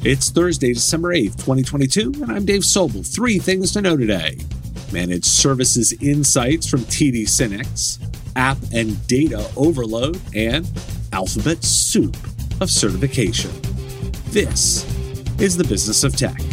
It's Thursday, December 8th, 2022, and I'm Dave Sobel. 3 things to know today. Managed Services Insights from TD SYNNEX, App and Data Overload, and Alphabet Soup of Certification. This is the Business of Tech.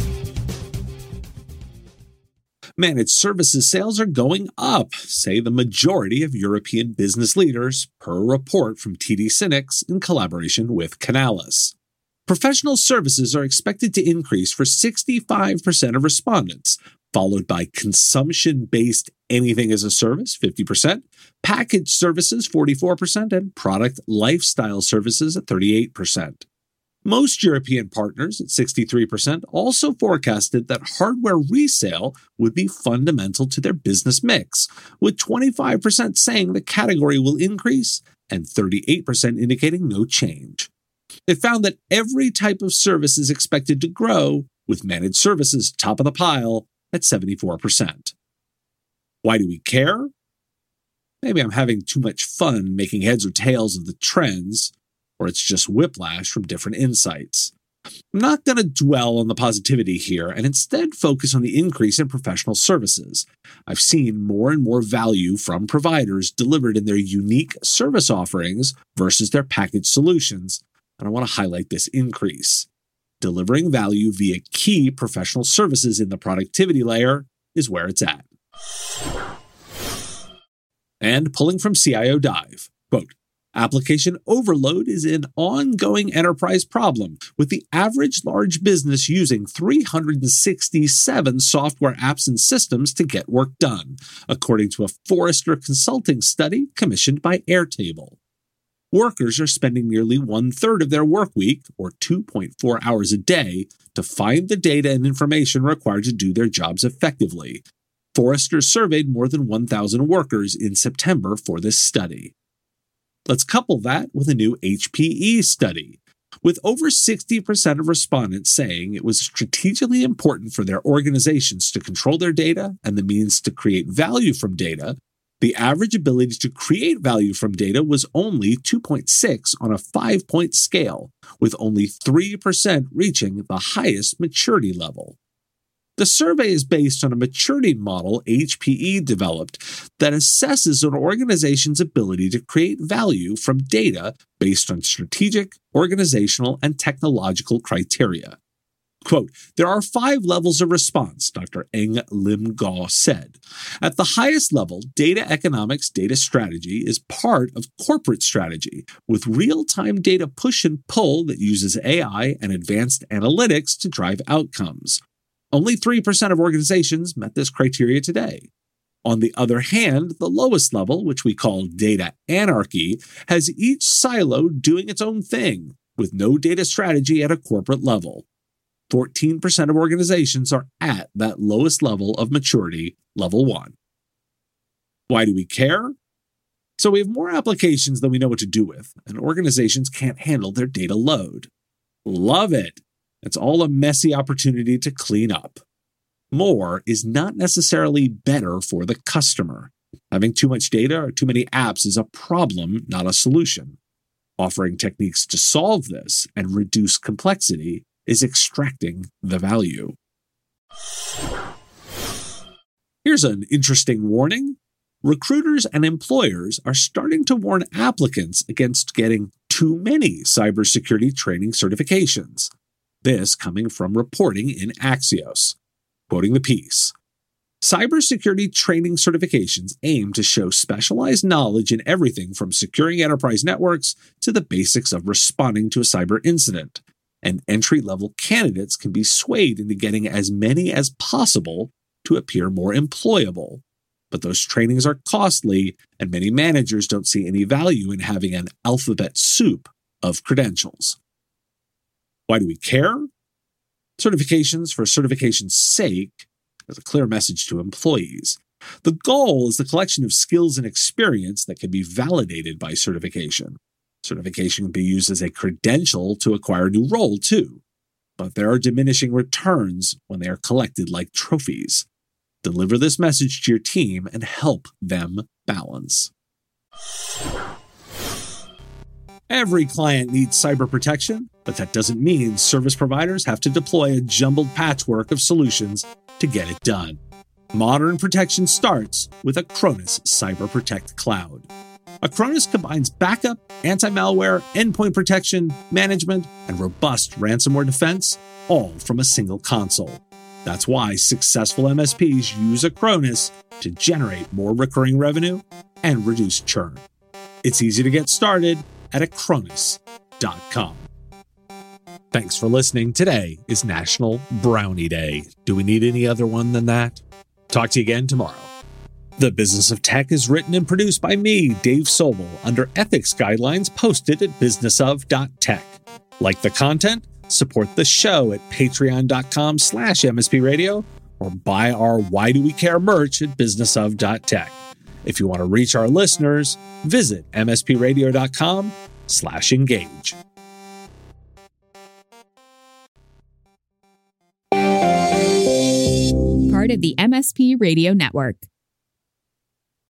Managed services sales are going up, say the majority of European business leaders, per a report from TD SYNNEX in collaboration with Canalys. Professional services are expected to increase for 65% of respondents, followed by consumption-based anything as a service, 50%, packaged services, 44%, and product lifestyle services at 38%. Most European partners, at 63%, also forecasted that hardware resale would be fundamental to their business mix, with 25% saying the category will increase and 38% indicating no change. It found that every type of service is expected to grow, with managed services top of the pile at 74%. Why do we care? Maybe I'm having too much fun making heads or tails of the trends, or it's just whiplash from different insights. I'm not going to dwell on the positivity here and instead focus on the increase in professional services. I've seen more and more value from providers delivered in their unique service offerings versus their packaged solutions, and I want to highlight this increase. Delivering value via key professional services in the productivity layer is where it's at. And pulling from CIO Dive, quote, application overload is an ongoing enterprise problem, with the average large business using 367 software apps and systems to get work done, according to a Forrester consulting study commissioned by Airtable. Workers are spending nearly 1/3 of their work week, or 2.4 hours a day, to find the data and information required to do their jobs effectively. Forrester surveyed more than 1,000 workers in September for this study. Let's couple that with a new HPE study, with over 60% of respondents saying it was strategically important for their organizations to control their data and the means to create value from data. The average ability to create value from data was only 2.6 on a 5-point scale, with only 3% reaching the highest maturity level. The survey is based on a maturity model HPE developed that assesses an organization's ability to create value from data based on strategic, organizational, and technological criteria. Quote, there are 5 levels of response, Dr. Eng Lim Gaw said. At the highest level, data economics data strategy is part of corporate strategy, with real-time data push and pull that uses AI and advanced analytics to drive outcomes. Only 3% of organizations met this criteria today. On the other hand, the lowest level, which we call data anarchy, has each silo doing its own thing, with no data strategy at a corporate level. 14% of organizations are at that lowest level of maturity, level 1. Why do we care? So we have more applications than we know what to do with, and organizations can't handle their data load. Love it! It's all a messy opportunity to clean up. More is not necessarily better for the customer. Having too much data or too many apps is a problem, not a solution. Offering techniques to solve this and reduce complexity is extracting the value. Here's an interesting warning. Recruiters and employers are starting to warn applicants against getting too many cybersecurity training certifications. This coming from reporting in Axios. Quoting the piece, cybersecurity training certifications aim to show specialized knowledge in everything from securing enterprise networks to the basics of responding to a cyber incident. And entry-level candidates can be swayed into getting as many as possible to appear more employable. But those trainings are costly, and many managers don't see any value in having an alphabet soup of credentials. Why do we care? Certifications for certification's sake is a clear message to employees. The goal is the collection of skills and experience that can be validated by certification. Certification can be used as a credential to acquire a new role, too. But there are diminishing returns when they are collected like trophies. Deliver this message to your team and help them balance. Every client needs cyber protection, But that doesn't mean service providers have to deploy a jumbled patchwork of solutions to get it done. Modern protection starts with Acronis Cyber Protect Cloud. Acronis combines backup, anti-malware, endpoint protection, management, and robust ransomware defense, all from a single console. That's why successful MSPs use Acronis to generate more recurring revenue and reduce churn. It's easy to get started at Acronis.com. Thanks for listening. Today is National Brownie Day. Do we need any other one than that? Talk to you again tomorrow. The Business of Tech is written and produced by me, Dave Sobel, under ethics guidelines posted at businessof.tech. Like the content? Support the show at patreon.com/MSPradio or buy our Why Do We Care merch at businessof.tech. If you want to reach our listeners, visit mspradio.com/engage. Part of the MSP Radio Network.